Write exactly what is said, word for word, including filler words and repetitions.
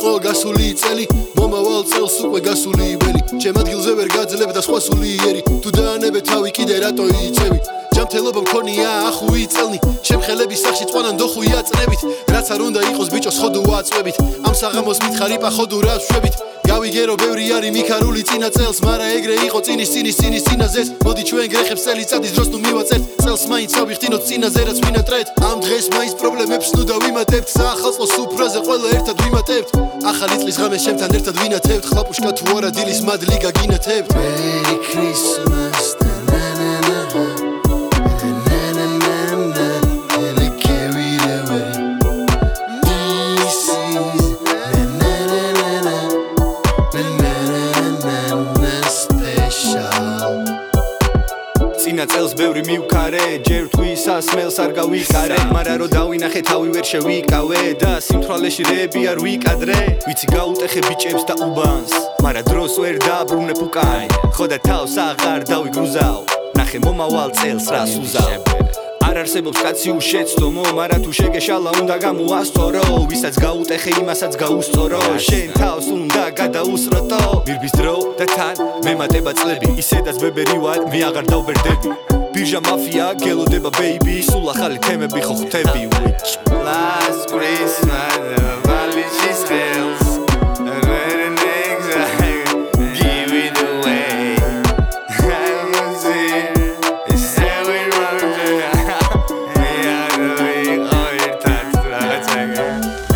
იყო გასული წელი მომავალ წელს უკვე გასული ველი ჩემ ადგილზე ვერ გაძლებ და სხვა სულიერი თუ დაანებე თავი კიდე რატო იწევი ჯანმრთელობა მქონია ახუი წელნი ჩემ ხელების სახში წვანან დოხუია წნებით რაც არ უნდა იყოს ბიჭო ხოდუ ვაწვევით ამ საღამოს მითხარიპა ხოდუ რა შვებით გავიგერო ბევრი არის მიქარული წინა წელს მარა ეგრე იყო წინის წინის წინის წინაზეც მოდი ჩვენ გრეხებს წელიწადის დროს ნუ მივაწერთ წელს მაინც ავიხტინოთ წინაზე რაც ვინატრეთ ამ დღეს მაინც პრობლემებს ნუ დავიმატებთ საახალწლო სუფრაზე ყველა ერთად ვიმატებთ ახალი წლის ღამეს ჩემთან ერთად ვინათებთ ხლაპუშკა თუ არა დილის მადლი გაგინათებთ Merry Christmas წინა წელს ბევრი მივქარე ჯერ თუ ისასმელს არ გავიყარე მარა რო დავინახე თავი ვერ შევიკავე და სიმთვრალეში რეები არ ვიკადრე ვიცი გაუტეხე ბიჭებს და უბანს მარა დროს ვერ დაბრუნებ უკან ხო და თავს აღარ დავიგრუზავ ნახე მომავალ წელს რას უზავ არ არსებობს კაცი უშეცდომო მარა თუ შეგეშალა უნდა გამოასწორო ვისაც გაუტეხე იმასაც გაუსწორო შენ თავს უნდა გადაუსროტო მირბის დრო და თან მემატება წლები ისედაც ბებერი ვარ მე აღარ დავბერდები ბირჟა მაფია გელოდება ბეიბი სულ ახალი თემები ხო ხვდები Last Christmas valises hells Yeah.